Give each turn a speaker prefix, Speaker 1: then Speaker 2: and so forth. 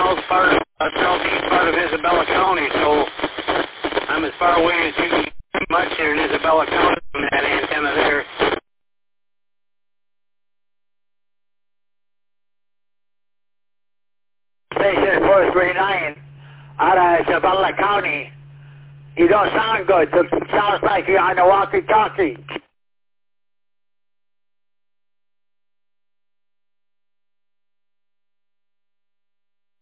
Speaker 1: southeast part of Isabella County, so I'm as far away as you can get much here in Isabella County from that antenna there.
Speaker 2: Station 439 out of Isabella County. You don't sound good. It sounds like you're on a walkie-talkie.